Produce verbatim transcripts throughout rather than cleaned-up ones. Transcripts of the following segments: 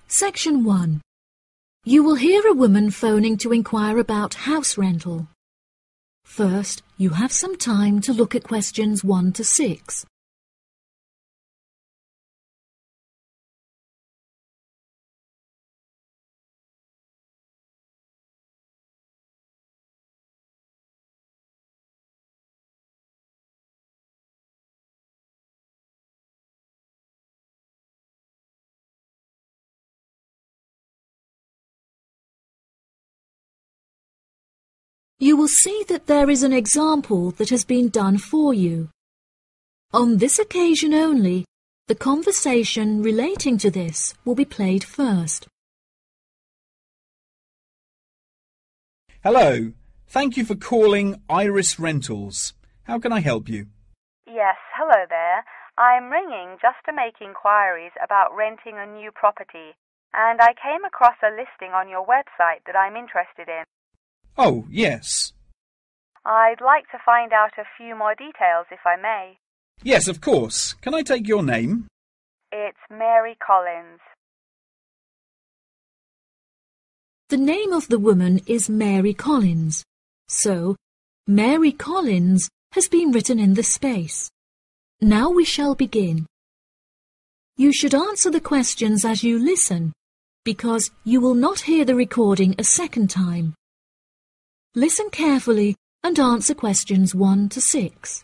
Section one. You will hear a woman phoning to inquire about house rental. First, you have some time to look at questions one to six. You will see that there is an example that has been done for you. On this occasion only, the conversation relating to this will be played first. Hello. Thank you for calling Iris Rentals. How can I help you? Yes, hello there. I'm ringing just to make inquiries about renting a new property, and I came across a listing on your website that I'm interested in. Oh, yes. I'd like to find out a few more details, if I may. Yes, of course. Can I take your name? It's Mary Collins. The name of the woman is Mary Collins, so Mary Collins has been written in the space. Now we shall begin. You should answer the questions as you listen, because you will not hear the recording a second time. Listen carefully and answer questions one to six.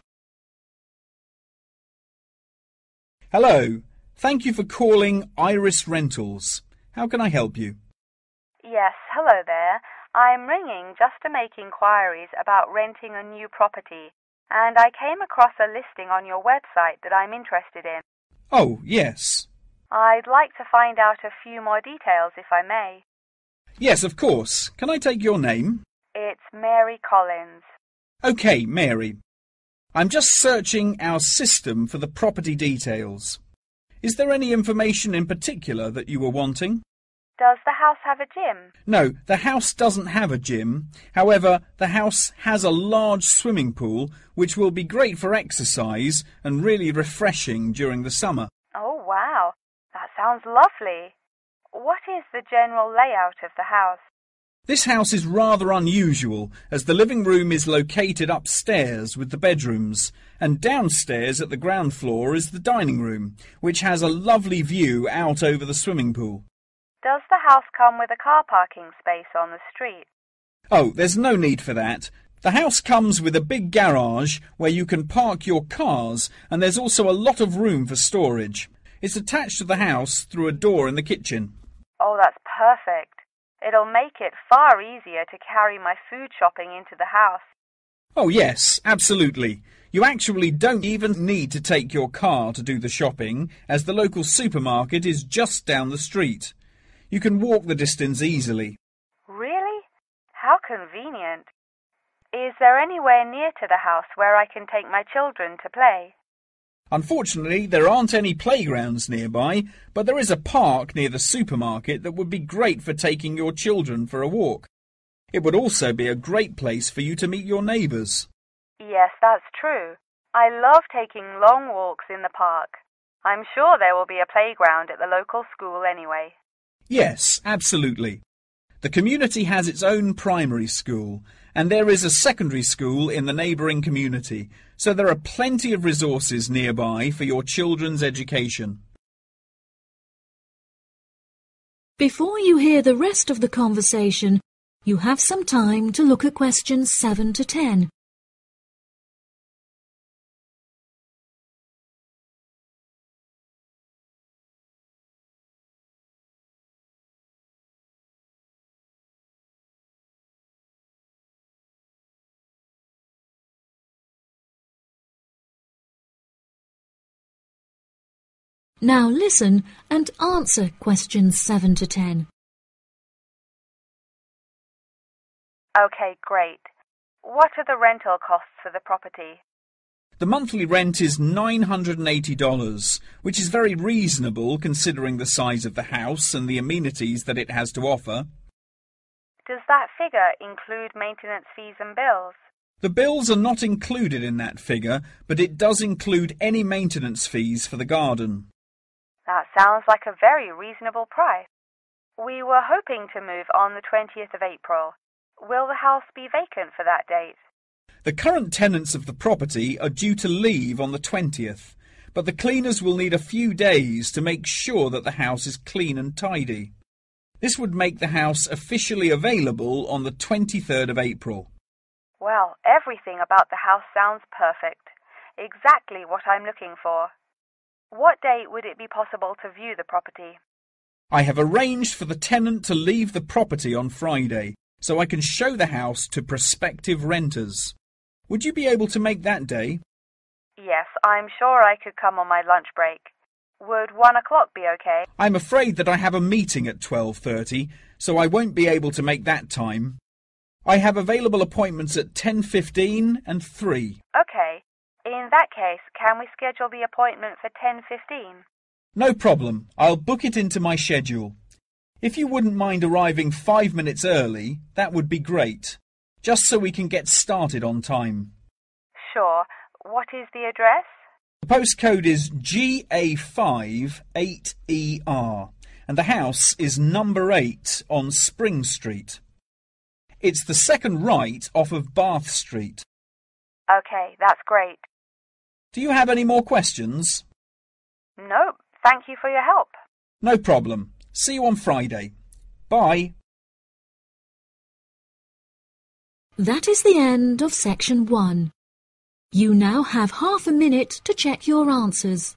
Hello. Thank you for calling Iris Rentals. How can I help you? Yes, hello there. I'm ringing just to make inquiries about renting a new property, and I came across a listing on your website that I'm interested in. Oh, yes. I'd like to find out a few more details, if I may. Yes, of course. Can I take your name? It's Mary Collins. OK, Mary. I'm just searching our system for the property details. Is there any information in particular that you were wanting? Does the house have a gym? No, the house doesn't have a gym. However, the house has a large swimming pool, which will be great for exercise and really refreshing during the summer. Oh, wow. That sounds lovely. What is the general layout of the house? This house is rather unusual, as the living room is located upstairs with the bedrooms, and downstairs at the ground floor is the dining room, which has a lovely view out over the swimming pool. Does the house come with a car parking space on the street? Oh, there's no need for that. The house comes with a big garage where you can park your cars, and there's also a lot of room for storage. It's attached to the house through a door in the kitchen. Oh, that's perfect. It'll make it far easier to carry my food shopping into the house. Oh, yes, absolutely. You actually don't even need to take your car to do the shopping, as the local supermarket is just down the street. You can walk the distance easily. Really? How convenient. Is there anywhere near to the house where I can take my children to play? Unfortunately, there aren't any playgrounds nearby, but there is a park near the supermarket that would be great for taking your children for a walk. It would also be a great place for you to meet your neighbours. Yes, that's true. I love taking long walks in the park. I'm sure there will be a playground at the local school anyway. Yes, absolutely. The community has its own primary school, and there is a secondary school in the neighbouring community, so there are plenty of resources nearby for your children's education. Before you hear the rest of the conversation, you have some time to look at questions seven to ten. Now listen and answer questions seven to ten. Okay, great. What are the rental costs for the property? The monthly rent is nine hundred eighty dollars, which is very reasonable considering the size of the house and the amenities that it has to offer. Does that figure include maintenance fees and bills? The bills are not included in that figure, but it does include any maintenance fees for the garden. That sounds like a very reasonable price. We were hoping to move on the twentieth of April. Will the house be vacant for that date? The current tenants of the property are due to leave on the twentieth, but the cleaners will need a few days to make sure that the house is clean and tidy. This would make the house officially available on the twenty-third of April. Well, everything about the house sounds perfect. Exactly what I'm looking for. What date would it be possible to view the property? I have arranged for the tenant to leave the property on Friday, so I can show the house to prospective renters. Would you be able to make that day? Yes, I'm sure I could come on my lunch break. Would one o'clock be okay? I'm afraid that I have a meeting at twelve thirty, so I won't be able to make that time. I have available appointments at ten fifteen and three. Okay. In that case, can we schedule the appointment for ten fifteen? No problem. I'll book it into my schedule. If you wouldn't mind arriving five minutes early, that would be great, just so we can get started on time. Sure. What is the address? The postcode is G A five eight E R, and the house is number eight on Spring Street. It's the second right off of Bath Street. Okay, that's great. Do you have any more questions? Nope. Thank you for your help. No problem. See you on Friday. Bye. That is the end of section one. You now have half a minute to check your answers.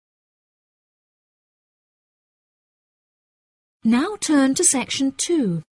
Now turn to section two.